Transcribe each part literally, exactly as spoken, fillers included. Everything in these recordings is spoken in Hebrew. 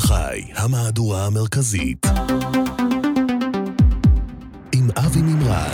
חי, המהדורה המרכזית. עם אבי מימרן.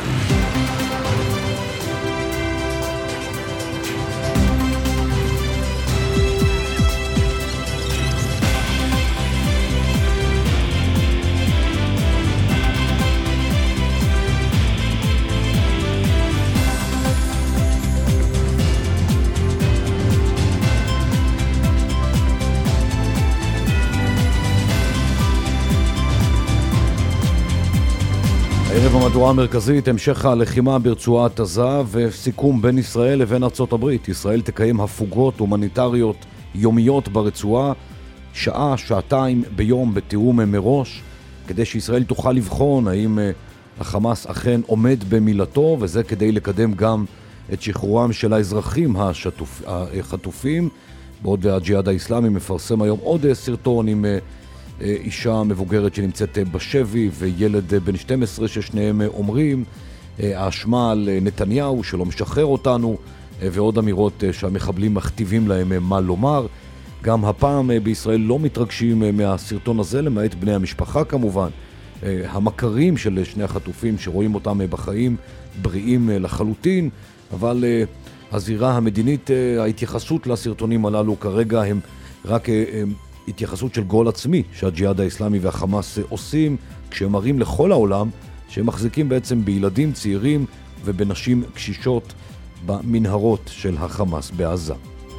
ערב המהדורה המרכזית, המשך הלחימה ברצועת עזה וסיכום בין ישראל לבין ארצות הברית. ישראל תקיים הפוגות הומניטריות יומיות ברצועה, שעה, שעתיים ביום בתיאום מראש, כדי שישראל תוכל לבחון האם החמאס אכן עומד במילתו, וזה כדי לקדם גם את שחרורם של האזרחים השטוף, החטופים. בעוד הג'יהאד האסלאמי מפרסם היום עוד סרטון עם אישה מבוגרת שנמצאת בשבי וילד בן שתים עשרה ששניהם אומרים האשמה על נתניהו שלא משחרר אותנו, ועוד אמירות שהמחבלים מכתיבים להם מה לומר. גם הפעם בישראל לא מתרגשים מהסרטון הזה, למעט בני המשפחה כמובן, המכרים של שני החטופים שרואים אותם בחיים בריאים לחלוטין, אבל הזירה המדינית, ההתייחסות לסרטונים הללו כרגע הם רק התייחסות של גול עצמי שהג'יהאד האסלאמי והחמאס עושים, כשהם מראים לכל העולם שהם מחזיקים בעצם בילדים צעירים ובנשים קשישות במנהרות של החמאס בעזה.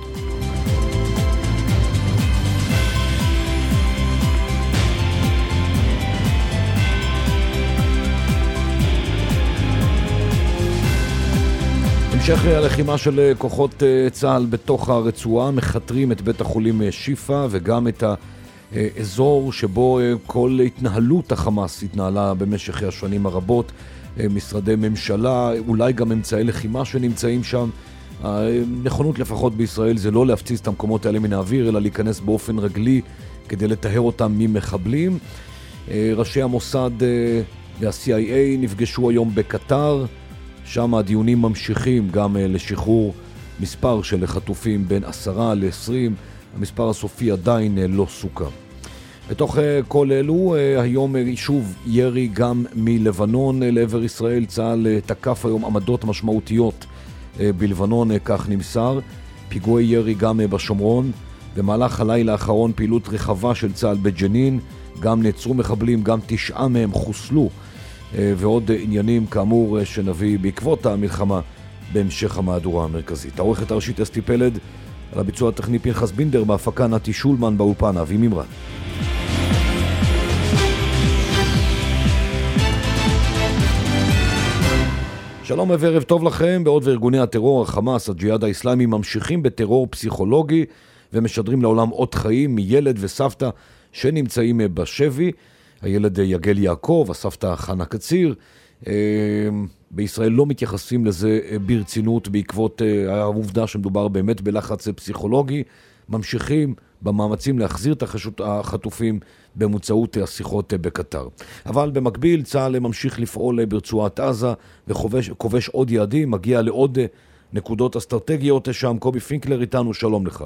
המשך הלחימה של כוחות צה"ל בתוך הרצועה, מחתרים את בית החולים שיפה וגם את האזור שבו כל התנהלות החמאס התנהלה במשך השנים הרבות, משרדי ממשלה, אולי גם אמצעי לחימה שנמצאים שם. הנכונות לפחות בישראל זה לא להפציץ את המקומות האלה מן האוויר, אלא להיכנס באופן רגלי כדי לטהר אותם ממחבלים. ראשי המוסד וה-סי איי איי נפגשו היום בקטר, שם הדיונים ממשיכים גם לשחרור מספר של חטופים בין עשרה לעשרים, המספר הסופי עדיין לא סוכם. בתוך כל אלו, היום שוב ירי גם מלבנון לעבר ישראל. צה"ל תקף היום עמדות משמעותיות בלבנון, כך נמסר. פיגועי ירי גם בשומרון. במהלך הלילה האחרון פעילות רחבה של צה"ל בג'נין, גם נעצרו מחבלים, גם תשעה מהם חוסלו. ועוד עניינים כאמור שנביא בעקבות המלחמה בהמשך המהדורה המרכזית. העורכת הראשית אסתי פלד, על הביצוע הטכני פנחס בינדר, בהפקה נתי שולמן, באולפן אבי מימרן. שלום וערב טוב לכם. בעוד וארגוני הטרור, החמאס, הג'יהאד האסלאמי, ממשיכים בטרור פסיכולוגי ומשדרים לעולם אות חיים מילד וסבתא שנמצאים בשבי. הילד יגל יעקב, הסבתא חנה קציר. בישראל לא מתייחסים לזה ברצינות בעקבות העובדה שמדובר באמת בלחץ פסיכולוגי. ממשיכים במאמצים להחזיר את החטופים באמצעות השיחות בקטר. אבל במקביל צה"ל ממשיך לפעול ברצועת עזה וכובש עוד יעדים, מגיע לעוד נקודות אסטרטגיות שם. קובי פינקלר איתנו, שלום לך.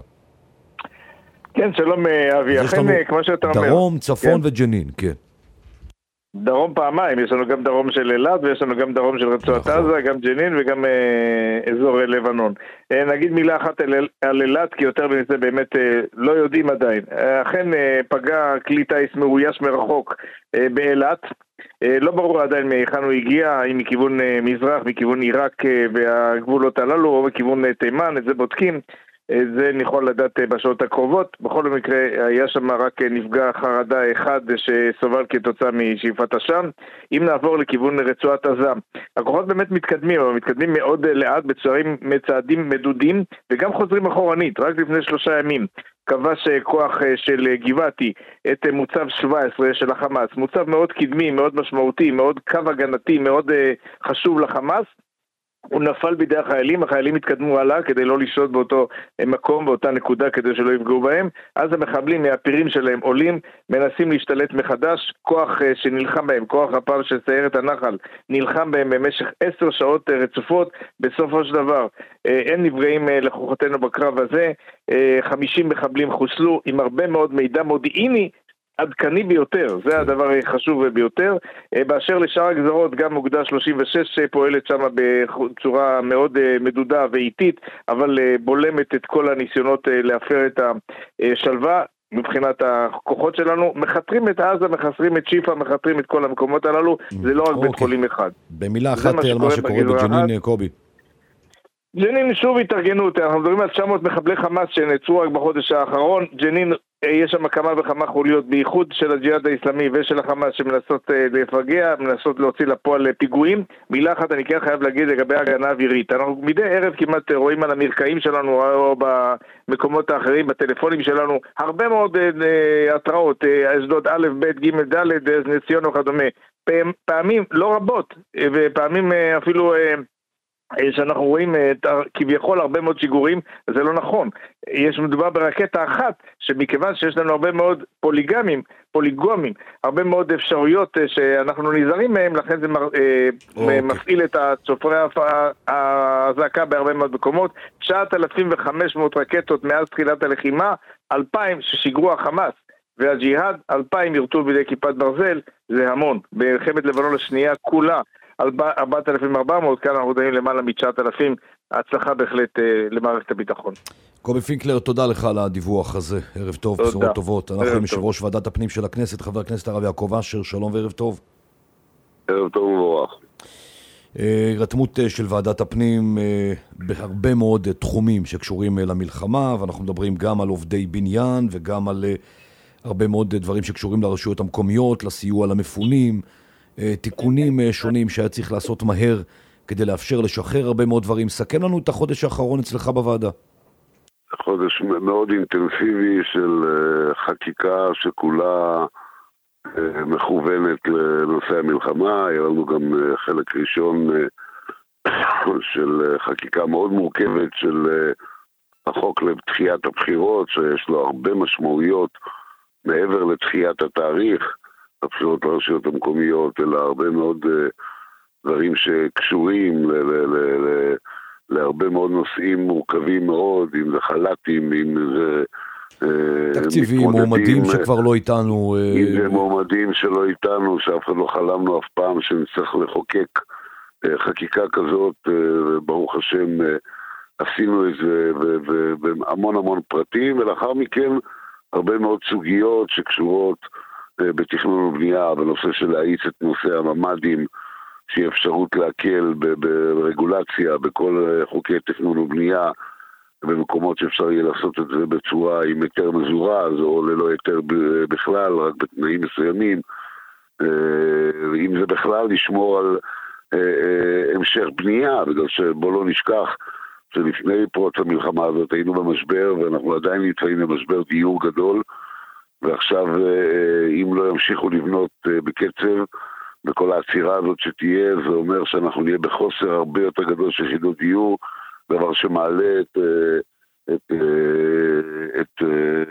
כן, שלום אבי. אכן, כמו שאתה אומר. דרום, צפון וג'נין, כן. דרום פעמיים, יש לנו גם דרום של אילת ויש לנו גם דרום של רצועת עזה, גם ג'נין וגם אה, אזור לבנון. אה, נגיד מילה אחת על, על אילת, כי יותר מזה באמת אה, לא יודעים עדיין. אה, אכן אה, פגע כלי טייס מאויש מרחוק אה, באילת. אה, לא ברור עדיין מהיכן הוא הגיע, האם מכיוון אה, מזרח, מכיוון עיראק אה, והגבולות הללו, או מכיוון אה, תימן, את זה בודקים. זה יכול לדעת בשעות הקרובות. בכל מקרה היה שם רק נפגע חרדה אחד שסובל כתוצאה משאיפת עשן. אם נעבור לכיוון רצועת עזה, הכוחות באמת מתקדמים, אבל מתקדמים מאוד לאט בצעדים מצעדים מדודים, וגם חוזרים אחורנית. רק לפני שלושה ימים כבש כוח של גבעתי את מוצב שבע עשרה של החמאס, מוצב מאוד קדמי, מאוד משמעותי, מאוד קו הגנתי, מאוד חשוב לחמאס. הוא נפל בידי החיילים, החיילים התקדמו הלאה כדי לא לשלוט באותו מקום, באותה נקודה, כדי שלא יפגעו בהם. אז המחבלים מהפירים שלהם עולים, מנסים להשתלט מחדש. כוח שנלחם בהם, כוח הפעם של סיירת הנחל, נלחם בהם במשך עשר שעות רצופות. בסופו של דבר אין נפגעים לכוחותינו בקרב הזה. חמישים מחבלים חוסלו עם הרבה מאוד מידע מודיעיני עדכני ביותר, זה הדבר החשוב ביותר. באשר לשאר הגזרות, גם אוגדה שלושים ושש פועלת שם בצורה מאוד מדודה ואיטית, אבל בולמת את כל הניסיונות להפר את השלווה. מבחינת הכוחות שלנו, מחתרים את עזה, מחתרים את שיפה, מחתרים את כל המקומות הללו, זה לא רק בית חולים אחד. במילה אחת על מה שקורה בג'נין, קובי. ג'נין שוב התארגנות, אנחנו מדברים על תשע מאות מחבלי חמאס שנעצרו רק בחודש האחרון. ג'נין, יש שם כמה וכמה חוליות, בייחוד של הג'יהאד האסלאמי ושל החמאס שמנסות לפגע, מנסות להוציא לפועל פיגועים. מילה אחת אני כן חייב להגיד לגבי הגנה אווירית. אנחנו מדי ערב כמעט רואים על המרקעים שלנו או במקומות האחרים, בטלפונים שלנו, הרבה מאוד התראות, אשדוד א', ב', ג', ד', נס ציונה וכדומה. פעמים לא רבות, ופעמים אפילו שאנחנו רואים כביכול הרבה מאוד שיגורים, זה לא נכון. יש מדובר ברקטה אחת, שמכיוון שיש לנו הרבה מאוד פוליגמים, פוליגומים, הרבה מאוד אפשרויות שאנחנו נזהרים מהם, לכן זה okay. מפעיל את צופרי ההזעקה בהרבה מאוד מקומות. תשעת אלפים וחמש מאות רקטות מאז תחילת הלחימה, אלפיים ששיגרו החמאס והג'יהאד, אלפיים ירטו בידי כיפת ברזל, זה המון. במלחמת לבנון השנייה כולה, ארבעת אלפים וארבע מאות, כאן אנחנו דנים למעלה מ-תשעת אלפים, הצלחה בהחלט אה, למערכת הביטחון. קובי פינקלר, תודה לך על הדיווח הזה, ערב טוב, תודה. בשורות טובות. אנחנו עם יושב ראש ועדת הפנים של הכנסת, חבר הכנסת הרב יעקב אשר, שלום וערב טוב. ערב טוב ומבורך. רתמות של ועדת הפנים בהרבה מאוד תחומים שקשורים למלחמה, ואנחנו מדברים גם על עובדי בניין וגם על הרבה מאוד דברים שקשורים לרשויות המקומיות, לסיוע למפונים, תיקונים שונים שהיה צריך לעשות מהר כדי לאפשר לשחרר הרבה מאוד דברים. סכם לנו את החודש האחרון אצלך בוועדה. חודש מאוד אינטנסיבי של חקיקה שכולה מכוונת לנושא המלחמה. היה לנו גם חלק ראשון של חקיקה מאוד מורכבת של החוק לדחיית הבחירות, שיש לו הרבה משמעויות מעבר לדחיית התאריך, הבחירות לרשויות המקומיות, אלא הרבה מאוד דברים שקשורים ל- ל- ל- ל- להרבה מאוד נושאים מורכבים מאוד, אם זה חלטים, אם זה תקציבים, מועמדים שכבר לא איתנו, אם זה מועמדים שלא איתנו, שאף אחד לא חלמנו אף פעם שנצטרך לחוקק חקיקה כזאת, ברוך השם עשינו את זה בהמון המון פרטים, ולאחר מכן הרבה מאוד סוגיות שקשורות בתכנון ובנייה, בנושא של להאיץ את נושא הממ"דים, שהיא אפשרות להקל ברגולציה, בכל חוקי תכנון ובנייה, במקומות שאפשר יהיה לעשות את זה בצורה עם היתר מזורז, או ללא היתר בכלל, רק בתנאים מסוימים, אם זה בכלל לשמור על המשך בנייה, בגלל שבוא לא נשכח שלפני פרוץ המלחמה הזאת היינו במשבר, ואנחנו עדיין נמצאים במשבר דיור גדול, ועכשיו אם לא ימשיכו לבנות בקצב, בכל העצירה הזאת שתהיה, זה אומר שאנחנו נהיה בחוסר הרבה יותר גדול של יחידות דיור, דבר שמעלה את, את, את,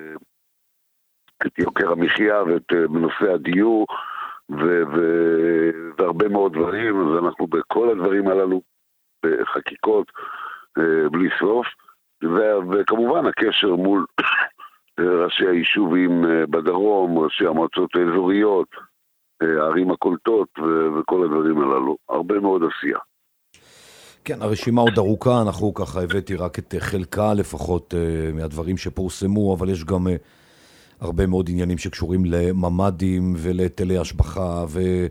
את יוקר המחיה ואת נושא הדיור, ו, ו, והרבה מאוד דברים. אז אנחנו בכל הדברים הללו בחקיקות בלי סוף, ו, וכמובן הקשר מול ראשי היישובים בדרום, ראשי המועצות האזוריות, הערים הקולטות וכל הדברים הללו. הרבה מאוד עשייה. כן, הרשימה עוד ארוכה, אנחנו ככה הבאתי רק את חלקה לפחות מהדברים שפורסמו, אבל יש גם הרבה מאוד עניינים שקשורים לממ"דים ולהיטלי השבחה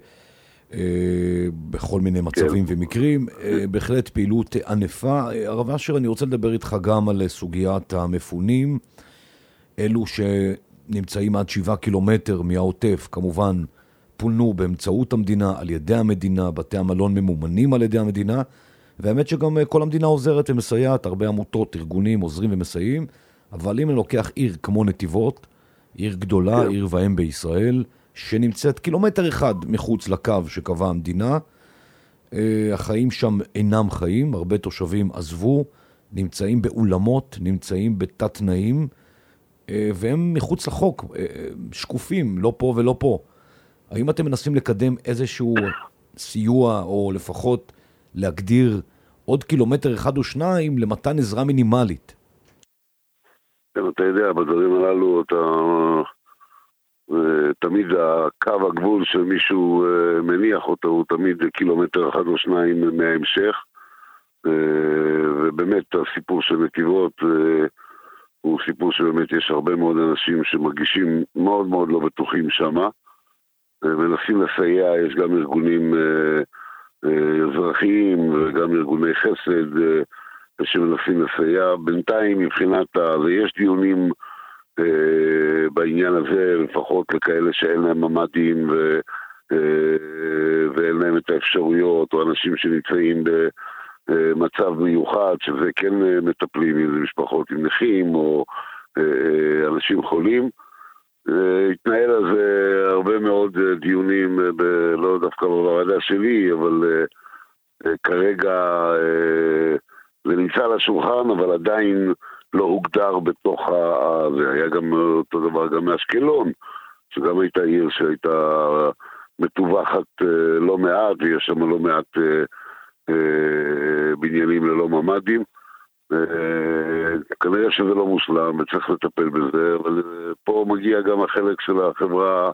ובכל מיני מצבים כן. ומקרים. בהחלט פעילות ענפה. הרב אשר, אני רוצה לדבר איתך גם על סוגיית המפונים, אלו שנמצאים עד שבעה קילומטר מהעוטף, כמובן פונו באמצעות המדינה, על ידי המדינה, בתי המלון ממומנים על ידי המדינה, והאמת שגם כל המדינה עוזרת ומסייעת, הרבה עמותות, ארגונים עוזרים ומסייעים, אבל אם אני לוקח עיר כמו נתיבות, עיר גדולה, עיר ואם בישראל, שנמצאת קילומטר אחד מחוץ לקו שקבעה המדינה, החיים שם אינם חיים, הרבה תושבים עזבו, נמצאים באולמות, נמצאים בתת תנאים, והם מחוץ לחוק, שקופים, לא פה ולא פה. האם אתם מנסים לקדם איזשהו סיוע, או לפחות להגדיר עוד קילומטר אחד או שניים למתן עזרה מינימלית? אתה יודע, בדברים הללו אתה תמיד הקו הגבול שמישהו מניח אותו הוא תמיד קילומטר אחד או שניים מההמשך, ובאמת הסיפור של נתיבות הוא סיפור שבאמת יש הרבה מאוד אנשים שמרגישים מאוד מאוד לא בטוחים שם, מנסים לסייע. יש גם ארגונים אזרחיים וגם ארגוני חסד שמנסים לסייע. בינתיים מבחינת זה יש דיונים בעניין הזה, לפחות לכאלה שאין להם ממדים ו, ואין להם את האפשרויות, או אנשים שנמצאים במצב מיוחד, שזה כן מטפלים, אם זה משפחות עם נכים או אנשים חולים. התנהל על זה הרבה מאוד דיונים, ב, לא דווקא בוועדה שלי, אבל כרגע זה נמצא על השולחן, אבל עדיין לא הוגדר בתוך ה... זה היה גם אותו דבר גם מאשקלון, שגם הייתה עיר שהייתה מטווחת לא מעט, ויש שם לא מעט בניינים ללא ממדים. כנראה שזה לא מושלם וצריך לטפל בזה, אבל פה מגיע גם החלק של החברה,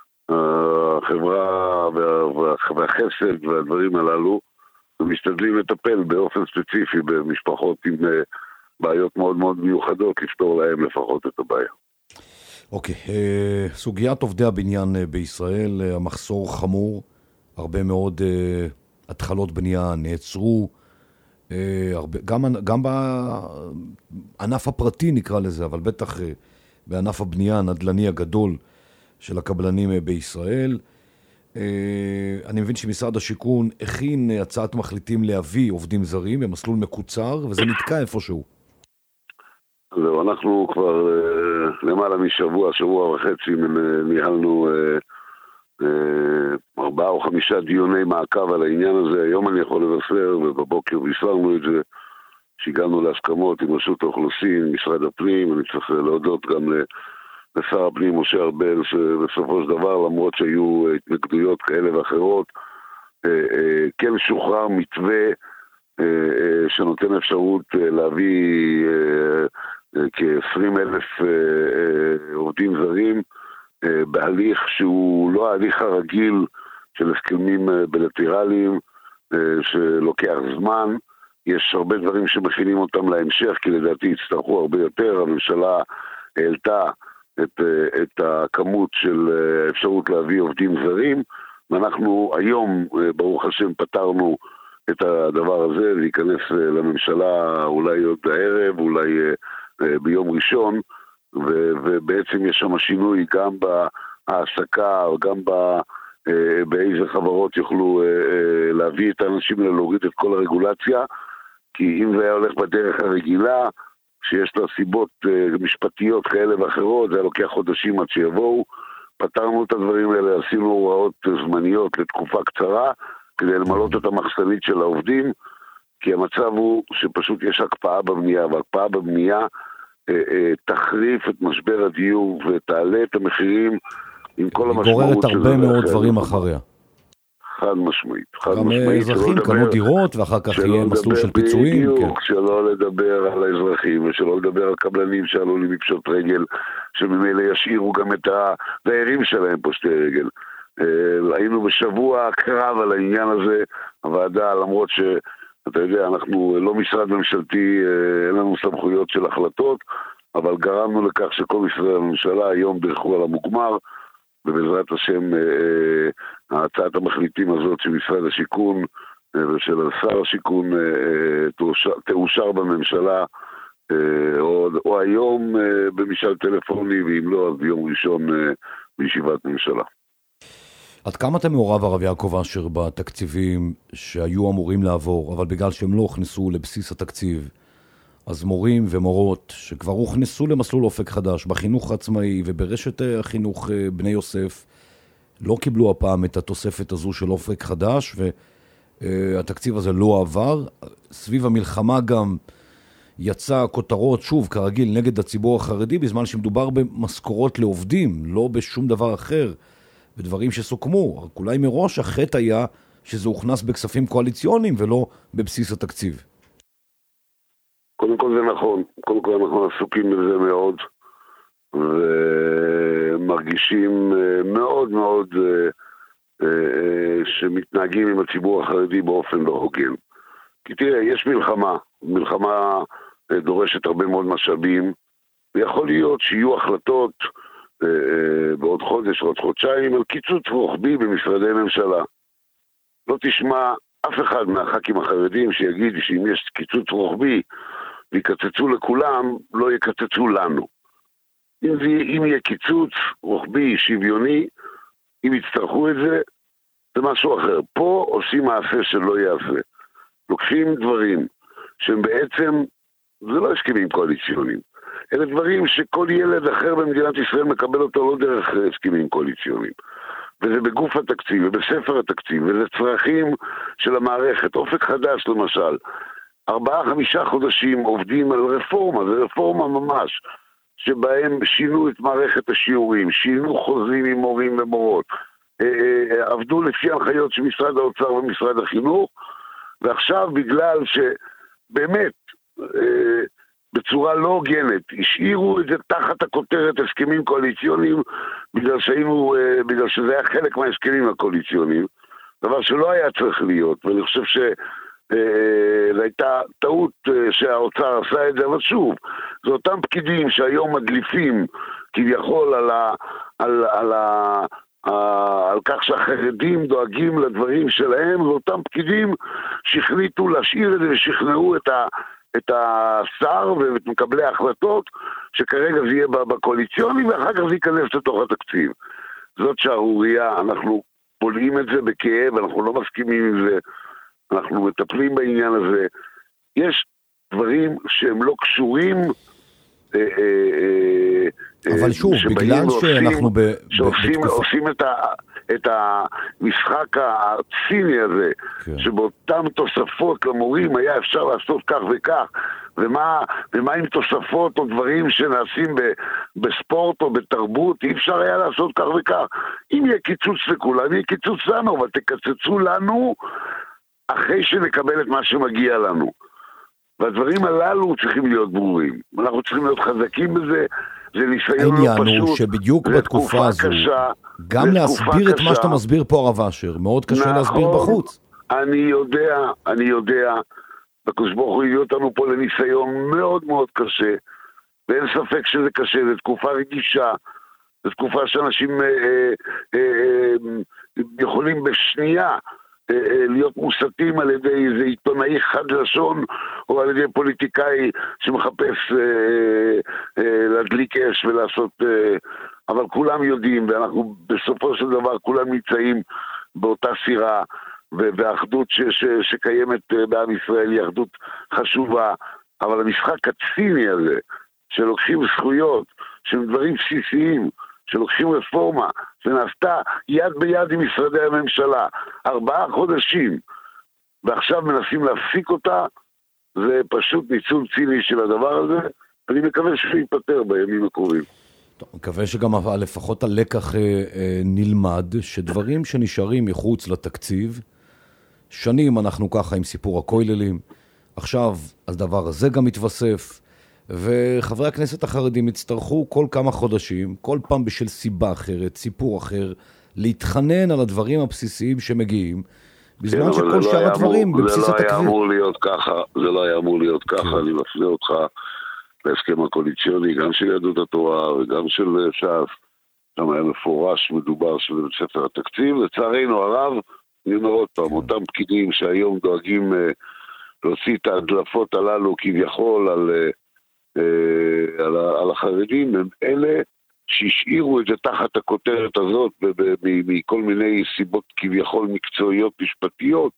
החברה והחסד והדברים הללו, ומשתדלים לטפל באופן ספציפי במשפחות עם בעיות מאוד מאוד מיוחדות, לפתור להם לפחות את הבעיה. אוקיי, סוגיית עובדי הבניין בישראל, המחסור חמור, הרבה מאוד התחלות בנייה נעצרו, גם, גם בענף הפרטי נקרא לזה, אבל בטח בענף הבנייה הנדל"ני הגדול של הקבלנים בישראל. אני מבין שמשרד השיכון הכין הצעת מחליטים להביא עובדים זרים במסלול מקוצר, וזה נתקע איפשהו. זהו, אנחנו כבר למעלה משבוע, שבוע וחצי, ניהלנו ארבעה או חמישה דיוני מעקב על העניין הזה. היום אני יכול לבשר, ובבוקר בישרנו את זה, שהגענו להסכמות עם רשות האוכלוסין, משרד הפנים. אני צריך להודות גם לשר הפנים משה ארבל, שבסופו של דבר, למרות שהיו התנגדויות כאלה ואחרות, כן שוחרר מתווה שנותן אפשרות להביא כ-עשרים אלף עובדים זרים, בהליך שהוא לא ההליך הרגיל של הסכמים בילטרליים שלוקח זמן. יש הרבה דברים שמכינים אותם להמשך, כי לדעתי יצטרכו הרבה יותר. הממשלה העלתה את, את הכמות של אפשרות להביא עובדים זרים, ואנחנו היום ברוך השם פתרנו את הדבר הזה, להיכנס לממשלה אולי עוד הערב, אולי ביום ראשון, ובעצם יש שם שינוי גם בהעסקה, גם באיזה חברות יוכלו להביא את האנשים האלה, להוריד את כל הרגולציה, כי אם זה היה הולך בדרך הרגילה, שיש לה סיבות משפטיות כאלה ואחרות, זה היה לוקח חודשים עד שיבואו. פתרנו את הדברים האלה, עשינו הוראות זמניות לתקופה קצרה, כדי למלות את המחסנית של העובדים, כי המצב הוא שפשוט יש הקפאה בבנייה, והקפאה בבנייה תחריף את משבר הדיור ותעלה את המחירים עם כל המשמעות. היא גוררת הרבה מאוד דברים אחריה. חד משמעית. גם אזרחים קנו דירות ואחר כך יהיה מסלול של פיצויים. בדיוק, שלא לדבר על האזרחים ושלא לדבר על קבלנים שעלולים לפשוט רגל, שממילא ישאירו גם את הדיירים שלהם פושטי רגל. היינו בשבוע קרב על העניין הזה, הוועדה, למרות ש... אתה יודע, אנחנו לא משרד ממשלתי, אין לנו סמכויות של החלטות, אבל גרמנו לכך שכל משרדי הממשלה היום דרכו על המוגמר, ובעזרת השם הצעת המחליטים הזאת של משרד השיכון ושל שר השיכון תאושר בממשלה, או, או היום במשאל טלפוני, ואם לא, אז ביום ראשון בישיבת ממשלה. עד כמה אתה מעורב, הרב יעקב אשר, בתקציבים שהיו אמורים לעבור, אבל בגלל שהם לא הוכנסו לבסיס התקציב, אז מורים ומורות שכבר הוכנסו למסלול אופק חדש בחינוך העצמאי וברשת החינוך בני יוסף, לא קיבלו הפעם את התוספת הזו של אופק חדש, והתקציב הזה לא עבר. סביב המלחמה גם יצא כותרות, שוב, כרגיל, נגד הציבור החרדי, בזמן שמדובר במשכורות לעובדים, לא בשום דבר אחר, בדברים שסוכמו. רק אולי מראש החטא היה שזה הוכנס בכספים קואליציוניים ולא בבסיס התקציב. קודם כל זה נכון, קודם כל אנחנו עסוקים בזה מאוד, מרגישים מאוד מאוד שמתנהגים עם הציבור החרדי באופן לא הוגן. כי תראה, יש מלחמה, מלחמה דורשת הרבה מאוד משאבים, ויכול להיות שיהיו החלטות בעוד חודש, עוד חודשיים, על קיצוץ רוחבי במשרדי ממשלה. לא תשמע אף אחד מהח"כים החרדים שיגיד שאם יש קיצוץ רוחבי ויקצצו לכולם, לא יקצצו לנו. אם, זה, אם יהיה קיצוץ רוחבי שוויוני, אם יצטרכו את זה, זה משהו אחר. פה עושים מעשה שלא יעשה. לוקחים דברים שהם בעצם, זה לא הסכמים קואליציוניים, אלה דברים שכל ילד אחר במדינת ישראל מקבל אותו לא דרך הסכמים קואליציוניים. וזה בגוף התקציב ובספר התקציב, וזה צרכים של המערכת. אופק חדש למשל, ארבעה חמישה חודשים עובדים על רפורמה, זה רפורמה ממש, שבהם שינו את מערכת השיעורים, שינו חוזים עם מורים ומורות, עבדו לפי הנחיות של משרד האוצר ומשרד החינוך, ועכשיו בגלל שבאמת בצורה לא הוגנת השאירו את זה תחת הכותרת הסכמים קואליציוניים, בגלל שהיינו, בגלל שזה היה חלק מההסכמים הקואליציוניים, דבר שלא היה צריך להיות, ואני חושב ש זו הייתה טעות שהאוצר עשה את זה, אבל שוב, זה אותם פקידים שהיום מדליפים כביכול על, ה, על, על, ה, על כך שהחרדים דואגים לדברים שלהם, ואותם פקידים שהחליטו להשאיר את זה ושכנעו את, ה, את השר ואת מקבלי ההחלטות, שכרגע זה יהיה בקואליציוני ואחר כך זה ייכנס לתוך התקציב. זאת שערוריה, אנחנו פולעים את זה בכאב, אנחנו לא מסכימים עם זה, אנחנו מטפלים בעניין הזה. יש דברים שהם לא קשורים, אבל שוב, בגלל שאנחנו עושים את המשחק הציני הזה, שבאותם תוספות למורים היה אפשר לעשות כך וכך, ומה עם תוספות או דברים שנעשים בספורט או בתרבות, אי אפשר היה לעשות כך וכך. אם יהיה קיצוץ לכולם, יהיה קיצוץ לנו, אבל תקצצו לנו אחרי שנקבל את מה שמגיע לנו. והדברים הללו צריכים להיות ברורים. אנחנו צריכים להיות חזקים בזה, זה ניסיון לא פשוט. העניין הוא שבדיוק בתקופה הזו, קשה, גם להסביר את קשה. מה שאתה מסביר פה הרב אשר, מאוד קשה נכון, להסביר בחוץ. אני יודע, אני יודע, הקדוש ברוך הוא הביא אותנו פה לניסיון מאוד מאוד קשה, ואין ספק שזה קשה, זו תקופה רגישה, זו תקופה שאנשים אה, אה, אה, יכולים בשנייה, להיות מוסתים על ידי איזה עיתונאי חד לשון או על ידי פוליטיקאי שמחפש אה, אה, להדליק אש ולעשות אה, אבל כולם יודעים, ואנחנו בסופו של דבר כולם נמצאים באותה סירה, והאחדות ש, ש, שקיימת בעם ישראל היא אחדות חשובה, אבל המשחק הציני הזה שלוקחים זכויות של דברים בסיסיים, שלוקחים רפורמה שנעשתה יד ביד עם משרדי הממשלה ארבעה חודשים ועכשיו מנסים להפסיק אותה, זה פשוט ניצול ציני של הדבר הזה. אני מקווה שהוא ייפטר בימים הקרובים. טוב, מקווה שגם לפחות הלקח אה, אה, נלמד שדברים שנשארים מחוץ לתקציב, שנים אנחנו ככה עם סיפור הכוללים, עכשיו הדבר הזה גם מתווסף, וחברי הכנסת החרדים יצטרכו כל כמה חודשים, כל פעם בשל סיבה אחרת, סיפור אחר, להתחנן על הדברים הבסיסיים שמגיעים, בזמן כן, שכל שאר לא הדברים אמור, בבסיס התקציב. זה לא היה אמור להיות ככה, זה לא היה אמור להיות ככה, כן. אני מפנה אותך להסכם הקואליציוני, גם של יהדות התורה וגם של ש"ס, שם היה מפורש מדובר של ספר התקציב, לצערנו הרב, אני אומר עוד פעם, כן. אותם פקידים שהיום דואגים להוציא את ההדלפות הללו כביכול על... על, על החרדים, הם אלה שהשאירו את זה תחת הכותרת הזאת מכל מיני סיבות כביכול מקצועיות משפטיות,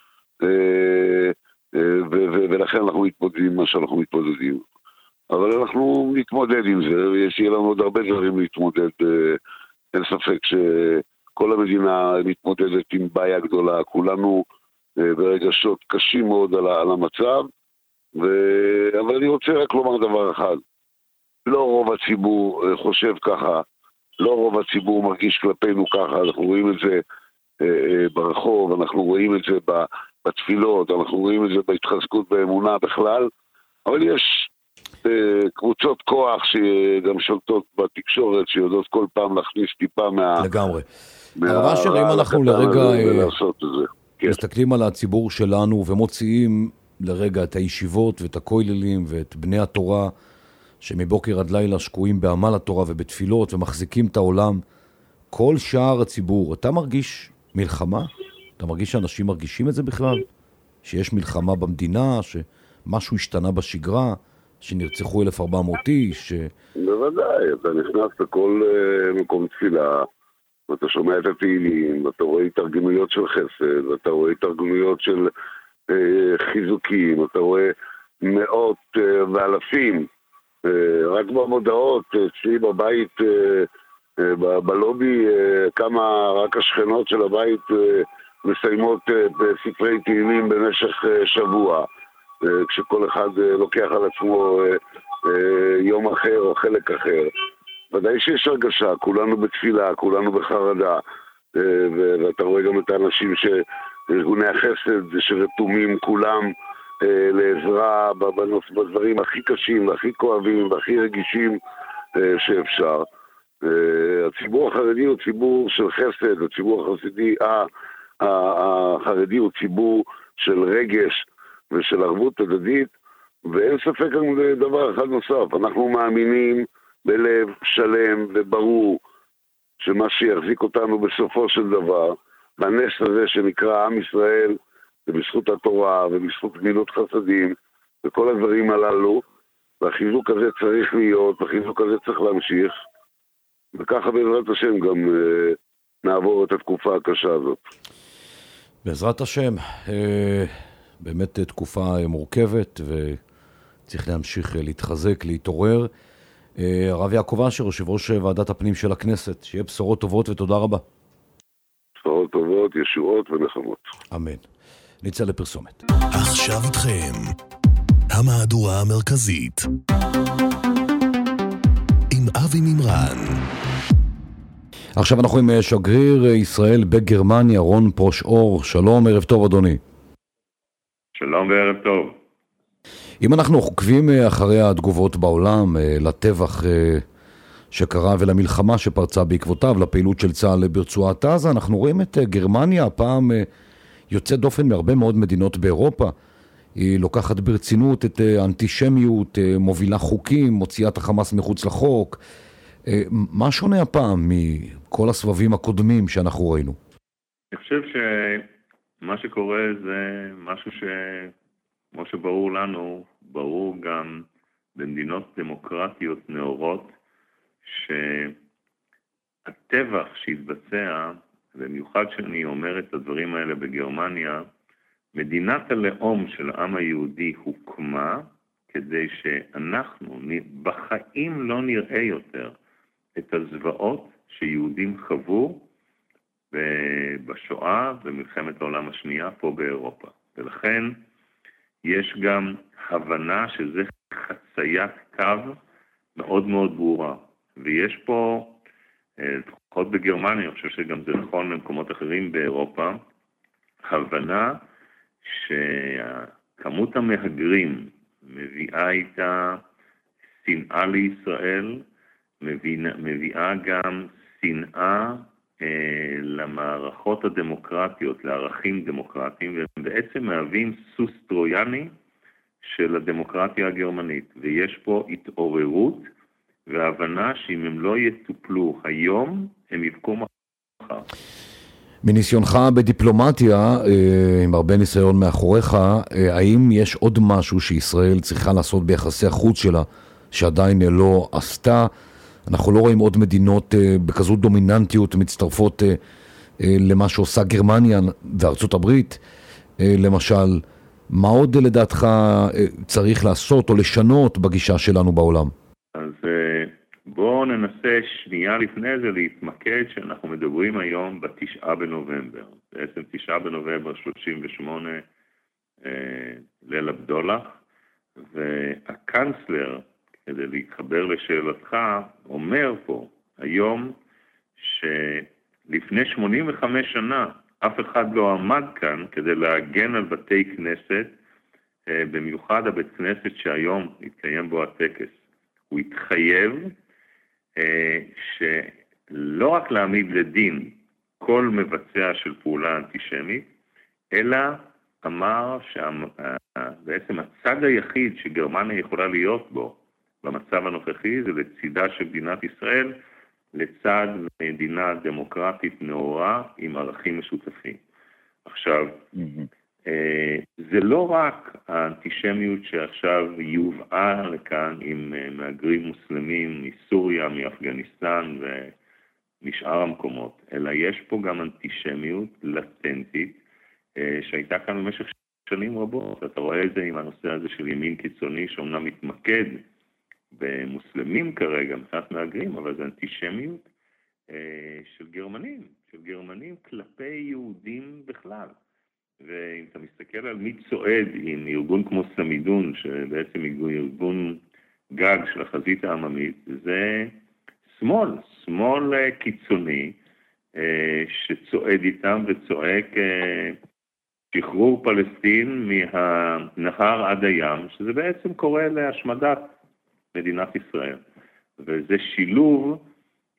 ולכן אנחנו מתמודדים מה שאנחנו מתמודדים. אבל אנחנו נתמודד עם זה, ויש לנו עוד הרבה דברים להתמודד. אין ספק שכל המדינה מתמודדת עם בעיה גדולה, כולנו ברגשות קשים מאוד על, על המצב, ו... אבל אני רוצה רק לומר דבר אחד, לא רוב הציבור חושב ככה, לא רוב הציבור מרגיש כלפינו ככה, אנחנו רואים את זה אה, ברחוב, אנחנו רואים את זה בתפילות, אנחנו רואים את זה בהתחזקות באמונה בכלל, אבל יש קבוצות כוח שגם שולטות בתקשורת, שיודעות כל פעם להכניס טיפה מה... לגמרי. הרב אשר, אם אנחנו לרגע מסתכלים על הציבור שלנו ומוציאים לרגע את הישיבות ואת הכוללים ואת בני התורה, שמבוקר עד לילה שקועים בעמל התורה ובתפילות ומחזיקים את העולם, כל שאר הציבור, אתה מרגיש מלחמה? אתה מרגיש שאנשים מרגישים את זה בכלל? שיש מלחמה במדינה, שמשהו השתנה בשגרה, שנרצחו אלף וארבע מאות איש? ש... בוודאי, אתה נכנס לכל uh, מקום תפילה, ואתה שומע את התהילים, ואתה רואה התארגנויות של חסד, ואתה רואה התארגנויות של uh, חיזוקים, אתה רואה מאות uh, ואלפים, uh, רק במודעות, אצלי בבית, uh, uh, בלובי, uh, כמה רק השכנות של הבית uh, מסיימות uh, בספרי תהילים במשך uh, שבוע, uh, כשכל אחד uh, לוקח על עצמו uh, uh, יום אחר או חלק אחר. ודאי שיש הרגשה, כולנו בתפילה, כולנו בחרדה, ואתה רואה גם את האנשים שארגוני החסד שרתומים כולם לעזרה בדברים הכי קשים והכי כואבים והכי רגישים שאפשר. הציבור החרדי הוא ציבור של חסד, הציבור החסידי, החרדי הוא ציבור של רגש ושל ערבות הדדית, ואין ספק גם דבר אחד נוסף, אנחנו מאמינים בלב שלם וברור שמה שיחזיק אותנו בסופו של דבר, בנס הזה שנקרא עם ישראל, ובזכות התורה ובזכות גמילות חסדים וכל הדברים הללו, והחיזוק הזה צריך להיות, והחיזוק הזה צריך להמשיך, וככה בעזרת השם גם אה, נעבור את התקופה הקשה הזאת. בעזרת השם, אה, באמת תקופה מורכבת, וצריך להמשיך להתחזק, להתעורר. הרב יעקב אשר, יושב ראש ועדת הפנים של הכנסת, שיהיה בשורות טובות ותודה רבה. בשורות טובות, ישועות ונחמות. אמן. נצא לפרסומת. עכשיו איתכם, המהדורה המרכזית, עם אבי מימרן. עכשיו אנחנו עם שגריר ישראל בגרמניה, רון פרוש-אור. שלום, ערב טוב אדוני. שלום וערב טוב. אם אנחנו עוקבים אחרי התגובות בעולם לטבח שקרה ולמלחמה שפרצה בעקבותיו, לפעילות של צה"ל ברצועת עזה, אנחנו רואים את גרמניה הפעם יוצאת דופן מהרבה מאוד מדינות באירופה. היא לוקחת ברצינות את האנטישמיות, מובילה חוקים, מוציאה את החמאס מחוץ לחוק. מה שונה הפעם מכל הסבבים הקודמים שאנחנו ראינו? אני חושב שמה שקורה זה משהו ש... כמו שברור לנו, ברור גם במדינות דמוקרטיות נאורות, שהטבח שהתבצע, במיוחד שאני אומר את הדברים האלה בגרמניה, מדינת הלאום של העם היהודי הוקמה, כדי שאנחנו בחיים לא נראה יותר את הזוועות שיהודים חוו בשואה, במלחמת העולם השנייה פה באירופה. ולכן, יש גם הבנה שזה חציית קו מאוד מאוד ברורה. ויש פה, לפחות בגרמניה, אני חושב שגם זה נכון למקומות אחרים באירופה, הבנה שכמות המהגרים מביאה איתה שנאה לישראל, מביאה גם שנאה אה, למערכות הדמוקרטיות, לערכים דמוקרטיים, והם בעצם מהווים סוס טרויאני של הדמוקרטיה הגרמנית. ויש פה התעוררות והבנה שאם הם לא יטופלו היום, הם יבקו מחר. מניסיונך בדיפלומטיה, עם הרבה ניסיון מאחוריך, האם יש עוד משהו שישראל צריכה לעשות ביחסי החוץ שלה, שעדיין לא עשתה? אנחנו לא רואים עוד מדינות בכזו דומיננטיות מצטרפות למה שעושה גרמניה וארצות הברית, למשל. מה עוד לדעתך צריך לעשות או לשנות בגישה שלנו בעולם? אז בואו ננסה שנייה לפני זה להתמקד שאנחנו מדברים היום בתשעה בנובמבר. בעצם תשעה בנובמבר שלושים ושמונה, ליל הבדולח, והקנצלר, כדי להתחבר לשאלתך, אומר פה היום שלפני שמונים וחמש שנה אף אחד לא עמד כאן כדי להגן על בתי כנסת במיוחד הבית כנסת שהיום התקיים בו הטקס, הוא התחייב שלא רק להעמיד לדין כל מבצע של פעולה אנטישמית, אלא אמר שבעצם הצד היחיד שגרמניה יכולה להיות בו במצב הנוכחי זה לצידה של מדינת ישראל, לצד מדינה דמוקרטית נאורה עם ערכים משותפים. עכשיו, mm-hmm. זה לא רק האנטישמיות שעכשיו יובאה לכאן עם מהגרים מוסלמים מסוריה, מאפגניסטן ומשאר המקומות, אלא יש פה גם אנטישמיות לטנטית שהייתה כאן במשך שנים רבות. אתה רואה את זה עם הנושא הזה של ימין קיצוני שאומנם מתמקד במוסלמים כרגע, מבחינת מהגרים, אבל זה אנטישמיות של גרמנים, של גרמנים כלפי יהודים בכלל. ואם אתה מסתכל על מי צועד עם ארגון כמו סמידון, שבעצם ארגון גג של החזית העממית, זה שמאל, שמאל קיצוני, שצועד איתם וצועק שחרור פלסטין מהנהר עד הים, שזה בעצם קורא להשמדת מדינת ישראל. וזה שילוב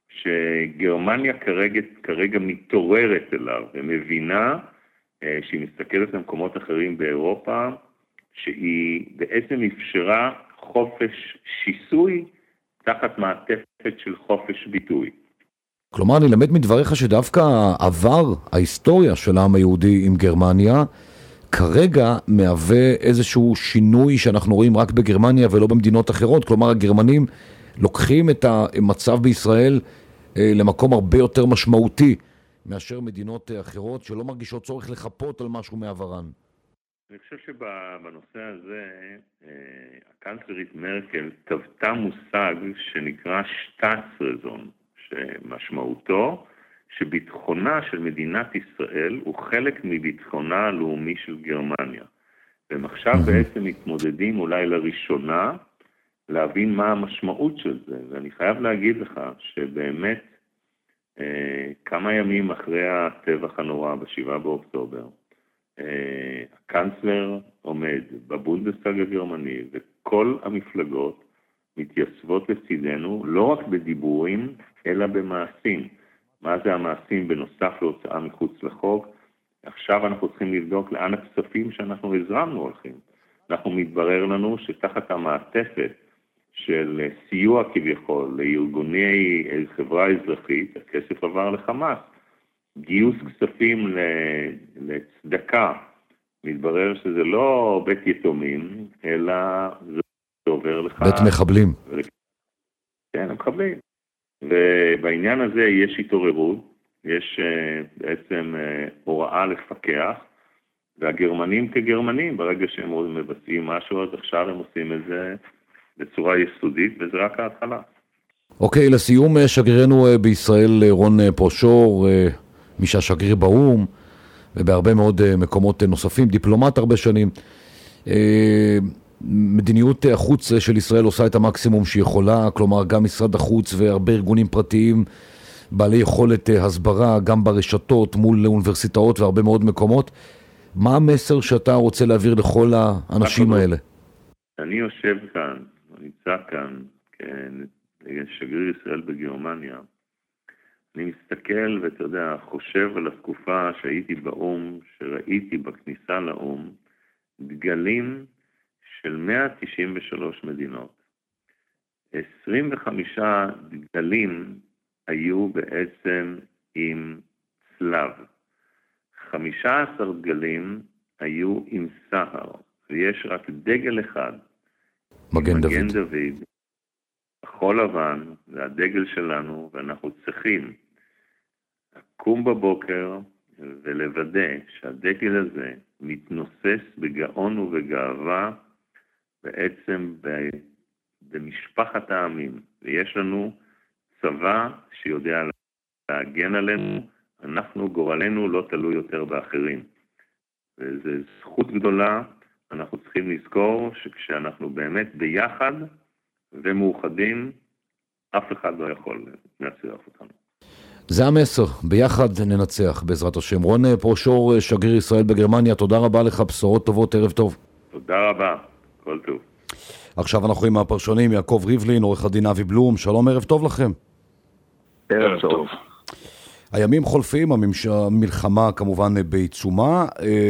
שגרמניה כרגע, כרגע מתעוררת אליו, ומבינה שהיא מסתכלת למקומות אחרים באירופה, שהיא בעצם אפשרה חופש שיסוי תחת מעטפת של חופש ביטוי. כלומר, אני למד מדבריך שדווקא העבר, ההיסטוריה של העם היהודי עם גרמניה, כרגע מהווה איזשהו שינוי שאנחנו רואים רק בגרמניה ולא במדינות אחרות. כלומר, הגרמנים לוקחים את המצב בישראל למקום הרבה יותר משמעותי מאשר מדינות אחרות שלא מרגישות צורך לחפות על משהו מעברן. אני חושב שבנושא הזה הקנצלרית מרקל טבעה מושג שנקרא שטאטסרזון, שמשמעותו שביטחונה של מדינת ישראל הוא חלק מביטחונה הלאומי של גרמניה. והם עכשיו בעצם מתמודדים אולי לראשונה להבין מה המשמעות של זה. ואני חייב להגיד לך שבאמת אה, כמה ימים אחרי הטבח הנורא בשבעה באוקטובר, אה, הקנצלר עומד בבונדסטאג הגרמני וכל המפלגות מתייצבות לצידנו לא רק בדיבורים אלא במעשים. מה זה המעשים בנוסף להוצאה מחוץ לחוק? עכשיו אנחנו צריכים לבדוק לאן הכספים שאנחנו הזרמנו הולכים. אנחנו מתברר לנו שתחת המעטפת של סיוע כביכול לארגוני חברה אזרחית, הכסף עבר לחמאס. גיוס כספים לצדקה, מתברר שזה לא בית יתומים, אלא זה עובר לך... בית מחבלים. כן, מחבלים. ובעניין הזה יש התעוררות, יש בעצם הוראה לפקח, והגרמנים כגרמנים, ברגע שהם מבצעים משהו, אז עכשיו הם עושים את זה בצורה יסודית, וזה רק ההתחלה. אוקיי, לסיום, שגרירנו בישראל רון פרושור, מי שהשגריר באום, ובהרבה מאוד מקומות נוספים, דיפלומט הרבה שנים. מדיניות החוץ של ישראל עושה את המקסימום שהיא יכולה, כלומר גם משרד החוץ והרבה ארגונים פרטיים בעלי יכולת הסברה, גם ברשתות מול אוניברסיטאות והרבה מאוד מקומות. מה המסר שאתה רוצה להעביר לכל האנשים האלה? אני יושב כאן, אני נמצא כאן כשגריר ישראל בגרמניה. אני מסתכל ואתה יודע, חושב על התקופה שהייתי באום, שראיתי בכניסה לאום, דגלים של מאה תשעים ושלוש מדינות. עשרים וחמישה דגלים היו בעצם עם צלב. חמישה עשר דגלים היו עם סהר, ויש רק דגל אחד. מגן דוד. מגן דוד. החול לבן, זה הדגל שלנו, ואנחנו צריכים לקום בבוקר ולוודא שהדגל הזה מתנוסס בגאון ובגאווה בעצם במשפחת העמים. ויש לנו צבא שיודע להגן עלינו, אנחנו גורלנו לא תלוי יותר באחרים. וזו זכות גדולה, אנחנו צריכים לזכור שכשאנחנו באמת ביחד ומאוחדים, אף אחד לא יכול לנצח אותנו. זה המסר, ביחד ננצח בעזרת השם. רון פרושור, שגריר ישראל בגרמניה, תודה רבה לך, בשורות טובות, ערב טוב. תודה רבה, כל טוב. עכשיו אנחנו עם הפרשנים, יעקב ריבלין, עורך הדין אבי בלום, שלום, ערב טוב לכם. ערב טוב. הימים חולפים, המלחמה כמובן בעיצומה,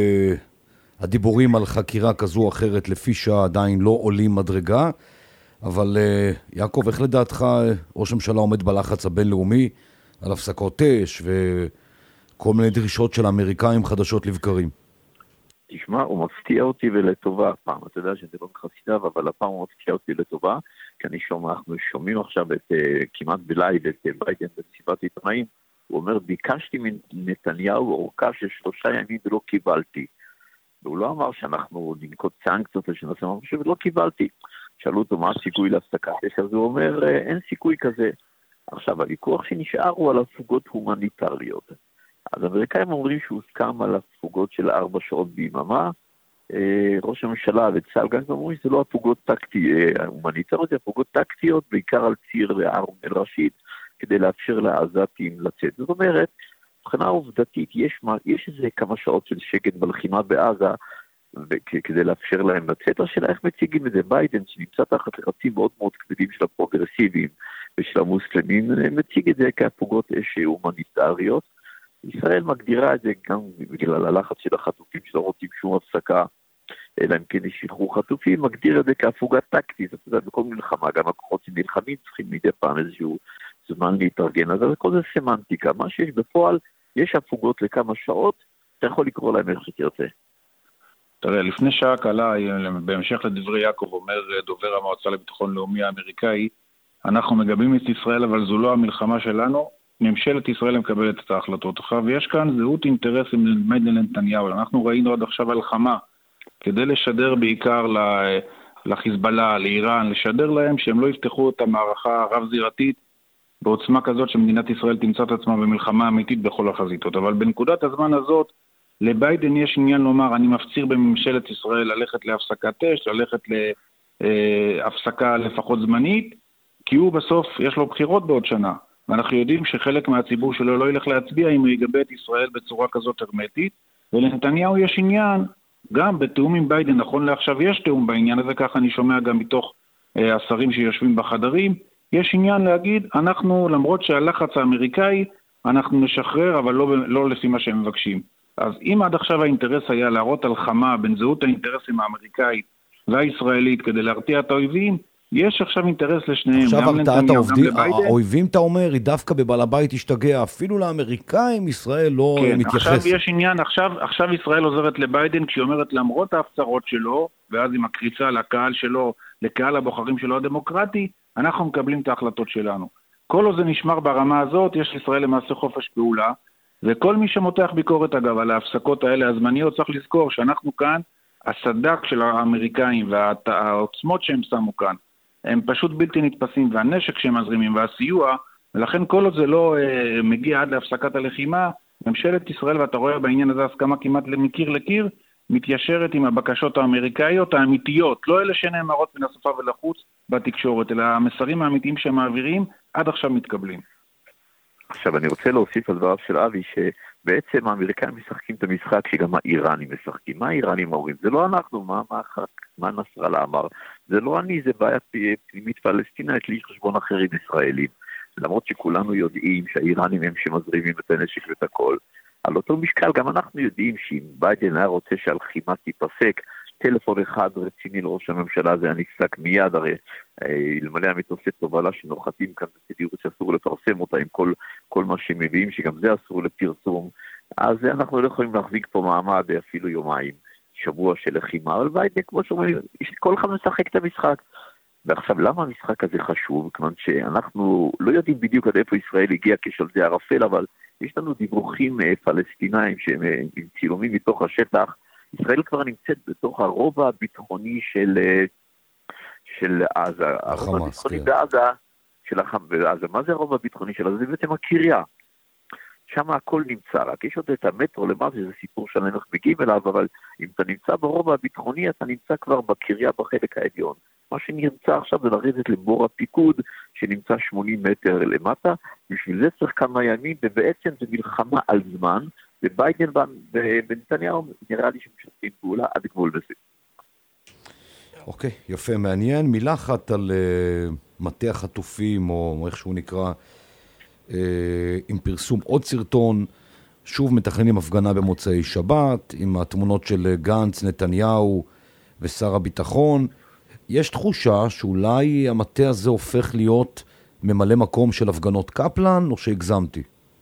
הדיבורים על חקירה כזו או אחרת לפי שעה עדיין לא עולים מדרגה, אבל יעקב, איך לדעתך ראש הממשלה עומד בלחץ הבינלאומי על הפסקות אש וכל מיני דרישות של האמריקאים חדשות לבקרים? תשמע, הוא מפתיע אותי ולטובה הפעם, אתה יודע שזה לא מחסידיו, אבל הפעם הוא מפתיע אותי לטובה, כי אני שומע, אנחנו שומעים עכשיו את, כמעט בלייב את ביידן במסיבת עיתונאים, הוא אומר, ביקשתי מנתניהו אורכה של שלושה ימים ולא קיבלתי. והוא לא אמר שאנחנו ננקוט סנקציות ושנעשה משהו, ולא קיבלתי. שאלו אותו מה הסיכוי להפסקת אש, אז הוא אומר, אין סיכוי כזה. עכשיו, הוויכוח שנשאר הוא על הפוגות הומניטריות. אז האמריקאים אומרים שהוסכם על הפוגות של ארבע שעות ביממה, ראש הממשלה וצה"ל גם אומרים שזה לא הפוגות טקטיות, הומניטריות, זה הפוגות טקטיות, בעיקר על ציר להר אל-רשיד, כדי לאפשר לעזתים לצאת. זאת אומרת, מבחינה עובדתית, יש, יש איזה כמה שעות של שקט בלחימה בעזה, כדי לאפשר להם לצאת. השאלה איך מציגים את זה, ביידן, שנמצא תחת לחצים מאוד מאוד כבדים של הפרוגרסיביים ושל המוסלמים, מציג את זה כהפוגות אש הומניטריות. ישראל מגדירה את זה גם בגלל הלחץ של החטופים, שלא רוצים שום הפסקה, אלא אם כן שחרור חטופים, מגדיר את זה כהפוגה טקטית. אתה יודע, בכל מלחמה, גם הכוחות שנלחמים צריכים מדי פעם איזשהו זמן להתארגן, אז כל זה סמנטיקה. מה שיש בפועל, יש הפוגות לכמה שעות, אתה יכול לקרוא להם איך שתרצה. תראה, לפני שעה קלה, בהמשך לדברי יעקב, אומר דובר המועצה לביטחון לאומי האמריקאי, אנחנו מגבים את ישראל, אבל זו לא המלחמה שלנו, ממשלת ישראל מקבלת את ההחלטות אחר, ויש כאן זהות אינטרסים למדי לנתניהו. אנחנו ראינו עד עכשיו הלחמה, כדי לשדר בעיקר לחיזבאללה, לאיראן, לשדר להם שהם לא יפתחו את המערכה הרב-זירתית, בעוצמה כזאת שמדינת ישראל תמצא את עצמה במלחמה אמיתית בכל החזיתות. אבל בנקודת הזמן הזאת, לביידן יש עניין לומר, אני מפציר בממשלת ישראל ללכת להפסקת אש, ללכת להפסקה לפחות זמנית, כי הוא בסוף יש לו בחירות בעוד שנה. ואנחנו יודעים שחלק מהציבור שלו לא ילך להצביע אם הוא יגבה את ישראל בצורה כזאת הרמטית, ולנתניהו יש עניין, גם בתאום עם ביידן, נכון לעכשיו יש תאום בעניין הזה, ככה אני שומע גם מתוך אה, השרים שיושבים בחדרים, יש עניין להגיד, אנחנו, למרות שהלחץ האמריקאי, אנחנו נשחרר, אבל לא, לא לפי מה שהם מבקשים. אז אם עד עכשיו האינטרס היה להראות על חמה בין זהות האינטרסים האמריקאית והישראלית כדי להרתיע את האויבים, יש עכשיו אינטרס לשניהם. עכשיו הרתעת האויבים, אתה אומר, היא דווקא בבעל הבית השתגע, אפילו לאמריקאים ישראל לא כן, מתייחס. עכשיו יש עניין, עכשיו, עכשיו ישראל עוזרת לביידן כשהיא אומרת למרות ההפצרות שלו, ואז עם הקריצה לקהל שלו, לקהל הבוחרים שלו הדמוקרטי, אנחנו מקבלים את ההחלטות שלנו. כל עוד זה נשמר ברמה הזאת, יש לישראל למעשה חופש פעולה, וכל מי שמותח ביקורת אגב על ההפסקות האלה הזמניות צריך לזכור שאנחנו כאן, הסדק של האמריקאים והעוצמות שהם שמו כאן, הם פשוט בלתי נתפסים, והנשק שהם מזרימים והסיוע, ולכן כל עוד זה לא אה, מגיע עד להפסקת הלחימה, ממשלת ישראל, ואתה רואה בעניין הזה הסכמה כמעט מקיר לקיר, מתיישרת עם הבקשות האמריקאיות האמיתיות, לא אלה שנאמרות מן השפה ולחוץ בתקשורת, אלא המסרים האמיתיים שהם מעבירים עד עכשיו מתקבלים. עכשיו אני רוצה להוסיף על דבריו של אבי, שבעצם האמריקאים משחקים את המשחק שגם האיראנים משחקים. מה האיראנים אומרים? זה לא אנחנו, מה, מה, מה נסראללה אמר? זה לא אני, זה בעיה פנימית פלסטינאית, לי חשבון אחר עם ישראלים. למרות שכולנו יודעים שהאיראנים הם שמזרימים את הנשק ואת הכל. על אותו משקל גם אנחנו יודעים שאם ביידן היה רוצה שהלחימה תיפסק, טלפון אחד רציני לראש הממשלה זה הנפסק מיד, הרי אלמלא המטוסי תובלה שנוחתים כאן בתדירות שאסור לפרסם אותה עם כל, כל מה שמביאים, שגם זה אסור לפרסום, אז אנחנו לא יכולים להחזיק פה מעמד אפילו יומיים, שבוע של לחימה, אבל ביידן כמו שאומרים, כל אחד משחק את המשחק. ועכשיו למה המשחק הזה חשוב? כיוון שאנחנו לא יודעים בדיוק עד איפה ישראל הגיע כשלדי ערפל, אבל יש לנו דיווחים פלסטינאים שהם צילומים מתוך השטח, ישראל כבר נמצאת בתוך הרובע הביטחוני של, של עזה. הרובע הביטחוני בעזה, של החם, מה זה הרובע הביטחוני של עזה? זה בעצם הקריה. שם הכל נמצא, רק יש עוד את המטרו למטה, זה סיפור שאני הולך מגיעים אליו, אבל אם אתה נמצא ברובע הביטחוני, אתה נמצא כבר בקריה בחלק העליון. מה שנמצא עכשיו זה לרדת לבור הפיקוד, שנמצא שמונים מטר למטה, בשביל זה צריך כמה ימים, ובעצם זה מלחמה על זמן, וביידן ונתניהו נראה לי שמשתפים פעולה עד גבול בזה. אוקיי, יפה, מעניין. מילה אחת על uh, מטה החטופים, או איך שהוא נקרא, uh, עם פרסום עוד סרטון. שוב מתכננים הפגנה במוצאי שבת, עם התמונות של גנץ, נתניהו ושר הביטחון. יש תחושה שאולי המטה הזה הופך להיות ממלא מקום של הפגנות קפלן, או שהגזמתי?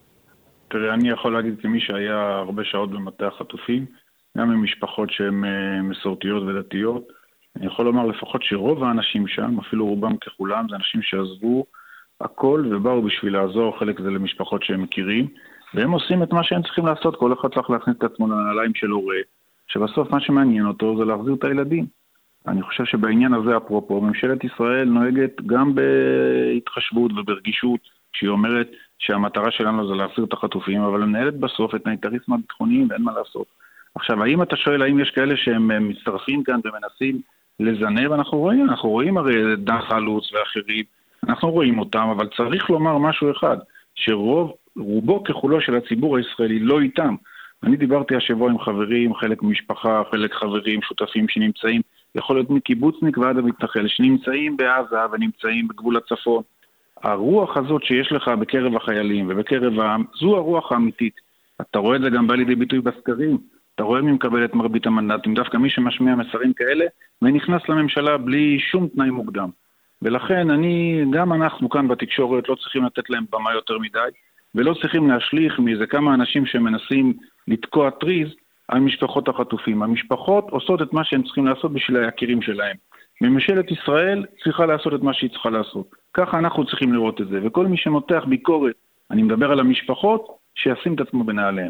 תראה, אני יכול להגיד כמי שהיה הרבה שעות במטה החטופים, גם עם משפחות שהן מסורתיות ודתיות, אני יכול לומר לפחות שרוב האנשים שם, אפילו רובם ככולם, זה אנשים שעזבו הכל ובאו בשביל לעזור, חלק זה למשפחות שהם מכירים, והם עושים את מה שהם צריכים לעשות, כל אחד צריך להכניס את עצמו לנעליים של הורה, שבסוף מה שמעניין אותו זה להחזיר את הילדים. אני חושב שבעניין הזה, אפרופו, ממשלת ישראל נוהגת גם בהתחשבות וברגישות, שהיא אומרת שהמטרה שלנו זה להחזיר את החטופים, אבל מנהלת בסוף את האינטרסים הביטחוניים ואין מה לעשות. עכשיו, האם אתה שואל, האם יש כאלה שהם מצטרפים כאן ומנסים לזנב? אנחנו רואים, אנחנו רואים הרי דן חלוץ ואחרים, אנחנו רואים אותם, אבל צריך לומר משהו אחד, שרוב, רובו ככולו של הציבור הישראלי לא איתם. אני דיברתי השבוע עם חברים, חלק משפחה, חלק חברים, שותפים שנמצאים, יכול להיות מקיבוצניק ועד המתנחל, שנמצאים בעזה ונמצאים בגבול הצפון. הרוח הזאת שיש לך בקרב החיילים ובקרב העם, זו הרוח האמיתית. אתה רואה את זה גם בא לידי ביטוי בסקרים. אתה רואה מי מקבל את מרבית המנדטים, דווקא מי שמשמיע מסרים כאלה, ונכנס לממשלה בלי שום תנאי מוקדם. ולכן אני, גם אנחנו כאן בתקשורת לא צריכים לתת להם במה יותר מדי, ולא צריכים להשליך מאיזה כמה אנשים שמנסים לתקוע טריז על משפחות החטופים. המשפחות עושות את מה שהם צריכים לעשות בשביל היקירים שלהם. ממשלת ישראל צריכה לעשות את מה שהיא צריכה לעשות. ככה אנחנו צריכים לראות את זה. וכל מי שמותח ביקורת, אני מדבר על המשפחות, שישים את עצמו בנעליהם.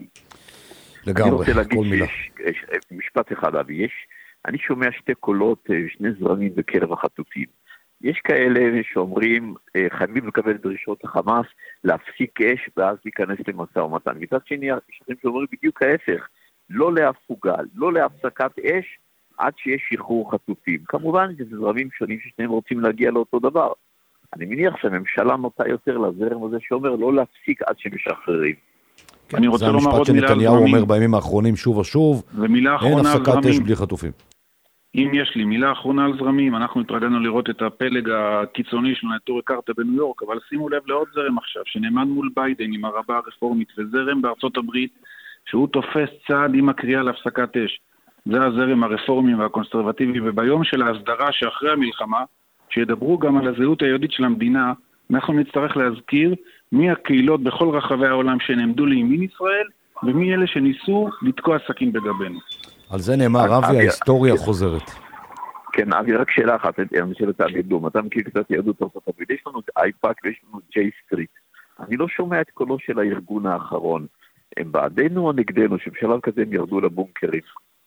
לגמרי, אני רוצה להגיד שיש, יש, משפט אחד אבי, יש, אני שומע שתי קולות, שני זרמים בקרב החטופים. יש כאלה שאומרים, חייבים לקבל דרישות החמאס, להפסיק אש ואז להיכנס למשא ומתן. מצד שני, יש אחרים שאומרים בדיוק ההפך, לא להפוגה, לא להפסקת אש, עד שיש שחרור חטופים. כמובן, זה זרמים שונים ששניהם רוצים להגיע לאותו דבר. אני מניח שהממשלה נוטה יותר לזרם הזה שאומר לא להפסיק עד שמשחררים. כן, אני רוצה לומר עוד מילה על זרמים. זה המשפט שנתניהו אומר בימים האחרונים שוב ושוב, אין הפסקת אש בלי חטופים. אם יש לי מילה אחרונה על זרמים, אנחנו התרגלנו לראות את הפלג הקיצוני של נטורי קרתא בניו יורק, אבל שימו לב לעוד זרם עכשיו, שנאמן מול ביידן עם הרבה הרפורמית, וזרם בארצות הברית, שהוא תופס צעד עם הקריאה להפסקת אש. זה הזרם הרפורמי והקונסרבטיבי, וביום של ההסדרה שאחרי המלחמה, שידברו גם על הזהות היהודית של המדינה, אנחנו נצטרך להזכיר מי הקהילות בכל רחבי העולם שנעמדו לימין ישראל, ומי אלה שניסו לתקוע סכין בגבנו. על זה נאמר, אבי, ההיסטוריה חוזרת. כן, אבי, רק שאלה אחת, אני חושב את אבי דום, אתה מכיר קצת יהדות ארצות הברית, יש לנו את אייפאק ויש לנו את ג'יי סטריט. אני לא שומע את קולו של הארגון האחרון. הם בעדינו או נגדנו, שבשלב כזה הם ירדו לבונקרים?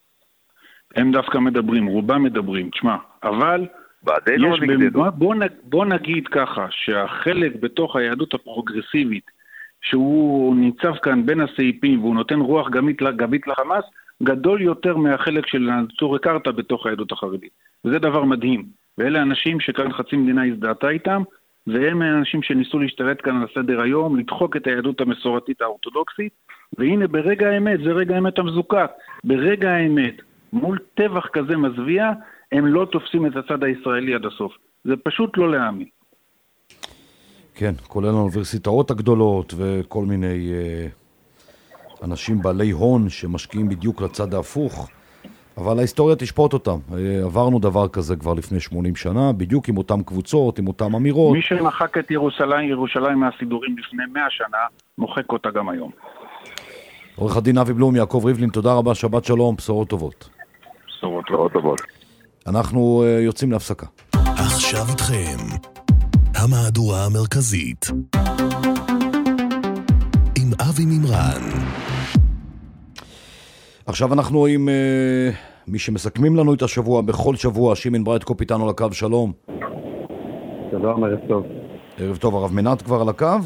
הם דווקא מדברים, רובם מדברים, תשמע, אבל בעדינו או נגדנו? בוא, בוא נגיד ככה, שהחלק בתוך היהדות הפרוגרסיבית, שהוא ניצב כאן בין הסעיפים, והוא נותן רוח גבית, גבית לחמאס, גדול יותר מהחלק של נטורי קרתא בתוך היהדות החרדית. וזה דבר מדהים. ואלה אנשים שכאן חצי מדינה הזדהתה איתם, והם האנשים שניסו להשתלט כאן על הסדר היום, לדחוק את היהדות המסורתית האורתודוקסית, והנה ברגע האמת, זה רגע האמת המזוקק, ברגע האמת, מול טבח כזה מזוויע, הם לא תופסים את הצד הישראלי עד הסוף. זה פשוט לא להאמין. כן, כולל האוניברסיטאות הגדולות וכל מיני אה, אנשים בעלי הון שמשקיעים בדיוק לצד ההפוך, אבל ההיסטוריה תשפוט אותם. אה, עברנו דבר כזה כבר לפני שמונים שנה, בדיוק עם אותם קבוצות, עם אותם אמירות. מי שמחק את ירושלים, ירושלים מהסידורים לפני מאה שנה, מוחק אותה גם היום. עורך הדין אבי בלום, יעקב ריבלין, תודה רבה, שבת שלום, בשורות טובות. בשורות טובות. אנחנו uh, יוצאים להפסקה. עכשיו איתכם, המהדורה המרכזית, עם אבי מימרן. עכשיו אנחנו עם uh, מי שמסכמים לנו את השבוע, בכל שבוע, שימן ברייטקופ איתנו על הקו, שלום. שלום, ערב טוב. ערב טוב, הרב מנת כבר על הקו?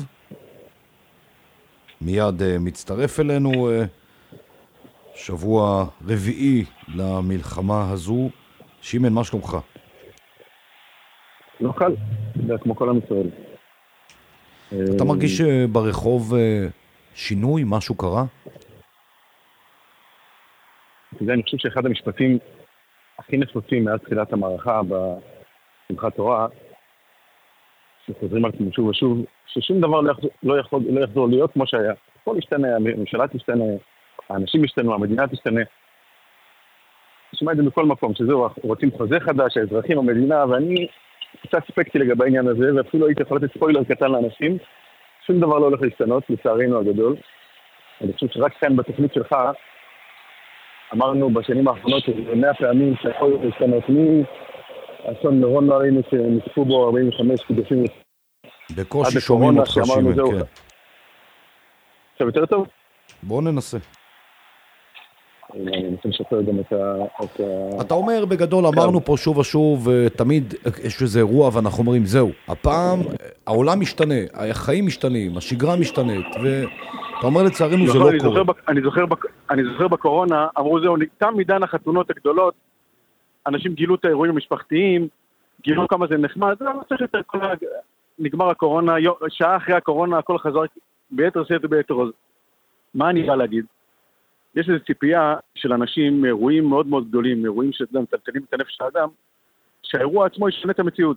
מיד uh, מצטרף אלינו, uh, שבוע רביעי למלחמה הזו. שימן, מה שלומך? לא קל, זה כמו כל עם ישראל. אתה מרגיש ברחוב שינוי, משהו קרה? אתה יודע, אני חושב שאחד המשפטים הכי נפוצים מאז תחילת המערכה בשמחת תורה, שחוזרים על עצמם שוב ושוב, ששום דבר לא יחזור, לא יחזור, לא יחזור להיות כמו שהיה. הכל ישתנה, הממשלה תשתנה, האנשים ישתנו, המדינה תשתנה. נשמע את זה מכל מקום, שזהו, רוצים חוזה חדש, האזרחים, המדינה, ואני קצת ספקטי לגבי העניין הזה, ואפילו הייתי יכול לתת ספוילר קטן לאנשים, שום דבר לא הולך להשתנות, לצערנו הגדול. אני חושב שרק כאן בתוכנית שלך, אמרנו בשנים האחרונות מאה פעמים שיכול להשתנות מי, אסון מירון לא ראינו שנצפו בו ארבעים וחמש קידושים. בקושי שומעים אותך שימן, כן. עכשיו יותר טוב? בואו ננסה. אני רוצה לשפר גם את ה... אתה אומר בגדול, אמרנו פה שוב ושוב, תמיד יש איזה אירוע ואנחנו אומרים, זהו, הפעם העולם משתנה, החיים משתנים, השגרה משתנית, ואתה אומר לצערנו זה לא קורה. אני זוכר בקורונה, אמרו זהו, תם מידן החתונות הגדולות, אנשים גילו את האירועים המשפחתיים, גילו כמה זה נחמד, זה לא צריך יותר, נגמר הקורונה, שעה אחרי הקורונה, הכל חזר ביתר סרט וביתר עוז. מה אני בא להגיד? יש איזו ציפייה של אנשים, אירועים מאוד מאוד גדולים, אירועים שמטלטלים את הנפש האדם, שהאירוע עצמו ישנה את המציאות.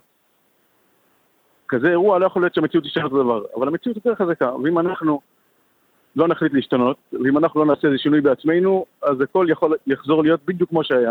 כזה אירוע לא יכול להיות שהמציאות ישנה את הדבר, אבל המציאות יותר חזקה, ואם אנחנו לא נחליט להשתנות, ואם אנחנו לא נעשה איזה שינוי בעצמנו, אז הכל יכול יחזור להיות בדיוק כמו שהיה.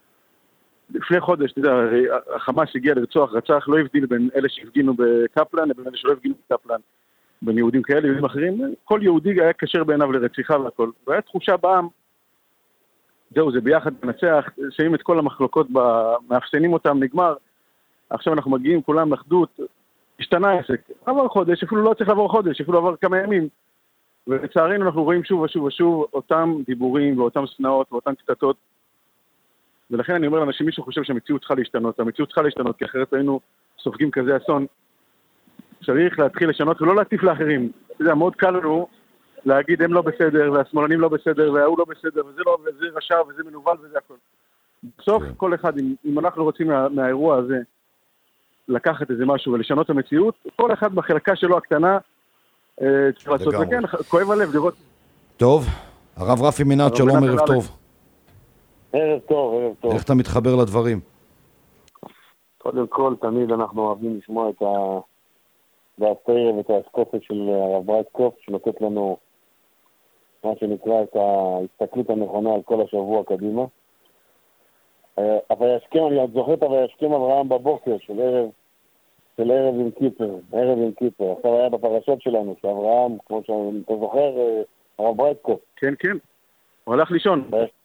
לפני חודש, אתה יודע, החמאס הגיע לרצוח, רצח, לא הבדיל בין אלה שהפגינו בקפלן, לבין אלה שלא הפגינו בקפלן. בין יהודים כאלה, יהודים אחרים, כל יהודי היה קשר בעיניו לרציחה והכל. והיה תחושה בעם, זהו, זה ביחד מנצח, שמים את כל המחלוקות, מאפסנים אותם, נגמר. עכשיו אנחנו מגיעים כולם לאחדות, השתנה העסק. עבר חודש, אפילו לא צריך לעבור חודש, אפילו עבר כמה ימים. ולצערנו אנחנו רואים שוב ושוב ושוב אותם דיבורים ואותם סנאות ואותן קטטות. ולכן אני אומר לאנשים, מישהו חושב שהמציאות צריכה להשתנות, המציאות צריכה להשתנות, כי אחרת היינו סופגים כזה אסון. צריך להתחיל לשנות ולא להטיף לאחרים. זה מאוד קל לנו להגיד הם לא בסדר, והשמאלנים לא בסדר, והוא לא בסדר, וזה לא, וזה רשע, וזה מנובל, וזה הכל. בסוף כל אחד, אם, אם אנחנו רוצים מה, מהאירוע הזה לקחת איזה משהו ולשנות את המציאות, כל אחד בחלקה שלו הקטנה אה, צריך לעשות. וכן, כואב הלב לראות. טוב, הרב רפי מינת, שלום, ערב טוב. ערב טוב, ערב טוב. איך אתה מתחבר לדברים? קודם כל, תמיד אנחנו אוהבים לשמוע את ה... והסטריה ואת האסקופת של הרב ברייטקוף, שנותנת לנו מה שנקרא את ההסתכלות הנכונה על כל השבוע קדימה. אבל ישכם, אני עוד זוכר את אבל ישכם אברהם בבוקר של ערב, של ערב עם קיפר, ערב עם קיפר. עכשיו היה בפרשות שלנו, שאברהם, כמו שאתה זוכר, הרב ברייטקוף. כן, כן, הוא הלך לישון.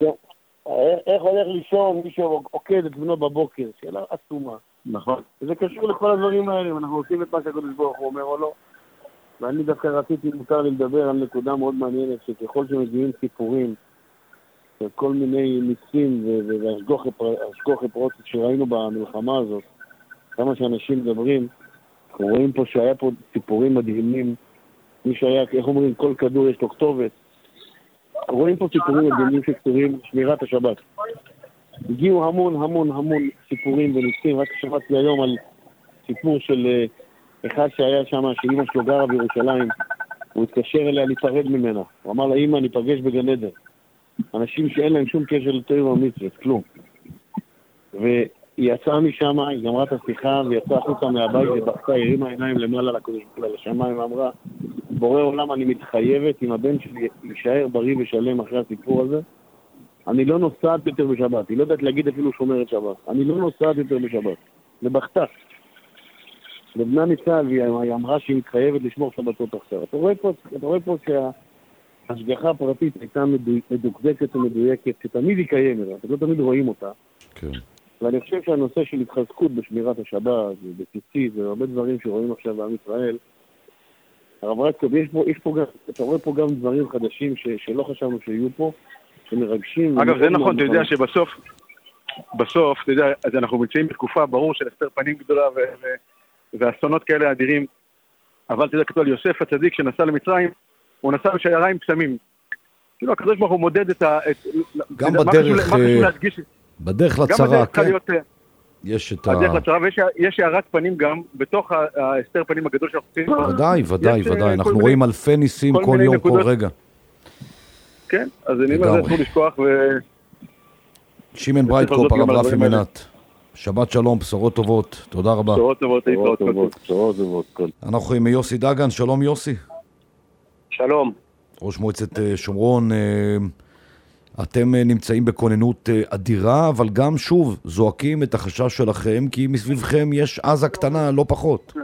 איך הולך לישון מי שעוקד את בנו בבוקר? שאלה עצומה. נכון. וזה קשור לכל הדברים האלה, אם אנחנו עושים את מה שהקדוש ברוך הוא אומר או לא. ואני דווקא רציתי, מותר לי לדבר על נקודה מאוד מעניינת, שככל שמגיעים סיפורים, של כל מיני ניסים והשגוחי פרוץ שראינו במלחמה הזאת, כמה שאנשים מדברים, אנחנו רואים פה שהיה פה סיפורים מדהימים, מי שהיה, איך אומרים, כל כדור יש לו כתובת, רואים פה סיפורים מדהימים שקשורים לשמירת השבת. הגיעו המון המון המון סיפורים וניסים, רק שמעתי היום על סיפור של אחד שהיה שם, שאמא שלו גרה בירושלים, הוא התקשר אליה להתערד ממנה, הוא אמר לה, אמא, אני פגש בגן עדן. אנשים שאין להם שום קשר לתורה ומצוות, כלום. והיא יצאה משם, היא גמרה את השיחה, ויצאה החוצה מהבית, ובחתה, הרימה עיניים למעלה לשמיים, ואמרה, בורא עולם, אני מתחייבת עם הבן שלי להישאר בריא ושלם אחרי הסיפור הזה, אני לא נוסעת יותר בשבת, היא לא יודעת להגיד אפילו שומרת שבת, אני לא נוסעת יותר בשבת, לבחתה. לבנה מצה"ל, והיא אמרה שהיא מתחייבת לשמור שבתות עכשיו. אתה רואה פה, אתה רואה פה שההשגחה הפרטית הייתה מדוקדקת ומדויקת, שתמיד היא קיימת, אתה לא תמיד רואים אותה. כן. ואני חושב שהנושא של התחזקות בשמירת השבת, ובציצית, והרבה דברים שרואים עכשיו בעם ישראל, הרב רצקוב, יש פה, יש פה גם, אתה רואה פה גם דברים חדשים ש, שלא חשבנו שיהיו פה, שמרגשים. אגב, זה נכון, אתה יודע שבסוף, בסוף, אתה יודע, אז אנחנו מצאים בתקופה, ברור של הסתר פנים גדולה ו... ו... ואסונות כאלה אדירים, אבל תדע כתוב על יוסף הצדיק שנסע למצרים, הוא נסע בשייריים קסמים. כאילו הקדוש ברוך הוא מודד את ה... גם בדרך, בדרך לצרה, כן. יש את ה... הדרך לצרה, ויש הערת פנים גם בתוך ההסתר פנים הגדול שאנחנו עושים. ודאי, ודאי, ודאי. אנחנו רואים אלפי ניסים כל יום, כל רגע. כן, אז אני אומר, זה צריך לשכוח ו... שמעון ברייטקופ, הרב רפי מנת. שבת שלום, בשורות טובות, תודה רבה. בשורות טובות, בשורות טובות, בשורות טובות. אנחנו עם יוסי דגן, שלום יוסי. שלום. ראש מועצת שומרון, אתם נמצאים בכוננות אדירה, אבל גם שוב זועקים את החשש שלכם, כי מסביבכם יש עזה קטנה, לא פחות.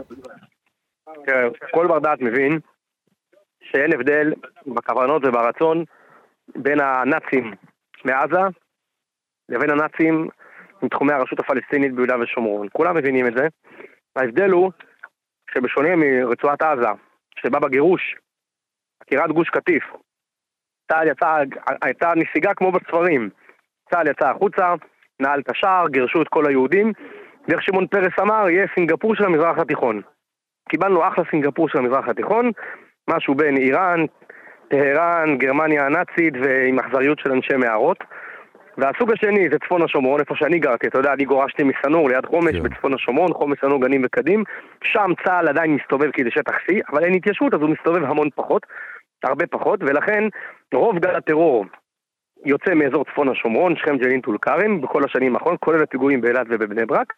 כן, כל בר דעת מבין שאין הבדל בכוונות וברצון בין הנאצים מעזה לבין הנאצים מתחומי הרשות הפלסטינית ביהודה ושומרון. כולם מבינים את זה. ההבדל הוא שבשונה מרצועת עזה, שבה בגירוש, עקירת גוש קטיף, צה"ל יצא, הייתה נסיגה כמו בספרים. צה"ל יצא החוצה, נעל את השער, גירשו את כל היהודים, ואיך שמעון פרס אמר, יהיה סינגפור של המזרח התיכון. קיבלנו אחלה סינגפור של המזרח התיכון, משהו בין איראן, טהרן, גרמניה הנאצית ועם אכזריות של אנשי מערות. והסוג השני זה צפון השומרון, איפה שאני גרתי, אתה יודע, אני גורשתי מסנור ליד חומש yeah. בצפון השומרון, חומש סנור גנים וקדים, שם צה"ל עדיין מסתובב כי זה שטח C, אבל אין התיישבות, אז הוא מסתובב המון פחות, הרבה פחות, ולכן רוב גל הטרור יוצא מאזור צפון השומרון, שכם ג'נין טול כרם, בכל השנים האחרונות, כולל הפיגועים באילת ובבני ברק,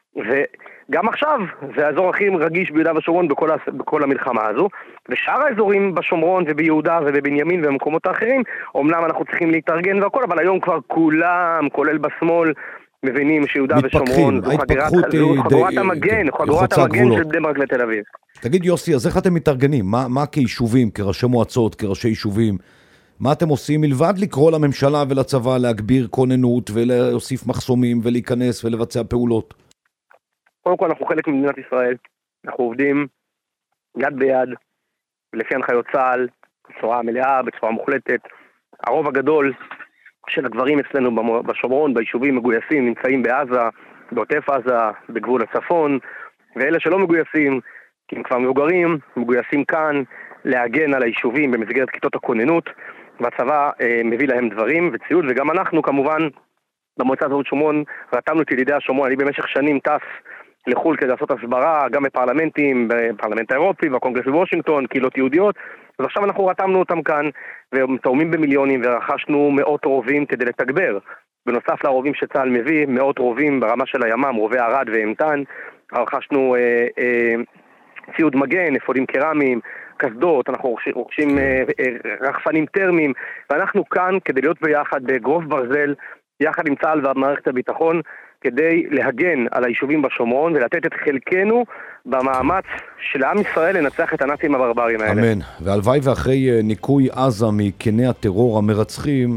וגם עכשיו זה האזור הכי רגיש ביהודה ושומרון בכל, בכל המלחמה הזו, ושאר האזורים בשומרון וביהודה ובבנימין ובמקומות האחרים, אומנם אנחנו צריכים להתארגן והכל, אבל היום כבר כולם, כולל בשמאל, מבינים שיהודה ושומרון זו חגורת המגן, חגורת המגן של בני ברק לתל אביב. תגיד יוסי, אז איך אתם מתארגנים? מה, מה כיישובים, כראשי מועצות, כראשי יישובים? מה אתם עושים מלבד לקרוא לממשלה ולצבא להגביר כוננות ולהוסיף מחסומים ולהיכנס ולבצע פעולות? קודם כל אנחנו חלק ממדינת ישראל, אנחנו עובדים יד ביד, לפי הנחיות צה"ל, בצורה מלאה, בצורה מוחלטת. הרוב הגדול של הגברים אצלנו בשומרון, ביישובים מגויסים, נמצאים בעזה, בעוטף עזה, בגבול הצפון, ואלה שלא מגויסים, כי הם כבר מבוגרים, מגויסים כאן להגן על היישובים במסגרת כיתות הכוננות, והצבא אה, מביא להם דברים וציוד, וגם אנחנו כמובן במועצה הזאת שומרון רתמנו את ילידי השומרון. אני במשך שנים טס לחול כדי לעשות הסברה, גם בפרלמנטים, בפרלמנט האירופי, בקונגרס בוושינגטון, קהילות יהודיות, אז עכשיו אנחנו רתמנו אותם כאן, והם תאומים במיליונים, ורכשנו מאות רובים כדי לתגבר. בנוסף לרובים שצה"ל מביא, מאות רובים ברמה של הימ"מ, רובי ערד ואימתן, רכשנו אה, אה, ציוד מגן, אפודים קרמיים, קסדות, אנחנו רוכשים אה, אה, רחפנים טרמיים, ואנחנו כאן כדי להיות ביחד בגרוף ברזל, יחד עם צה"ל ומערכת הביטחון, כדי להגן על היישובים בשומרון ולתת את חלקנו במאמץ של עם ישראל לנצח את הנאצים הברברים האלה. אמן. והלוואי ואחרי ניקוי עזה מקני הטרור המרצחים,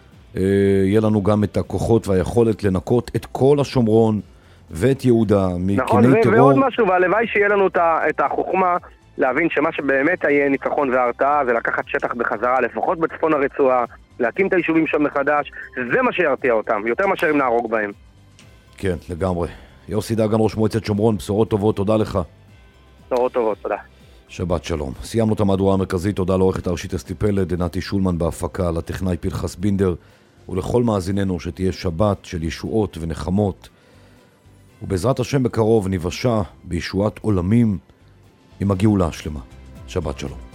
יהיה לנו גם את הכוחות והיכולת לנקות את כל השומרון ואת יהודה מקני נכון, טרור. נכון, ועוד משהו, והלוואי שיהיה לנו את החוכמה להבין שמה שבאמת יהיה ניצחון והרתעה זה לקחת שטח בחזרה, לפחות בצפון הרצועה, להקים את היישובים שם מחדש, זה מה שירתיע אותם, יותר מאשר אם נהרוג בהם. כן, לגמרי. יוסי דגן, ראש מועצת שומרון, בשורות טובות, תודה לך. בשורות טובות, תודה. שבת שלום. סיימנו את המהדורה המרכזית, תודה לעורכת הראשית אסתי פלד, נתי שולמן בהפקה, לטכנאי פנחס בינדר, ולכל מאזיננו שתהיה שבת של ישועות ונחמות. ובעזרת השם בקרוב נבשע בישועת עולמים עם הגאולה השלמה. שבת שלום.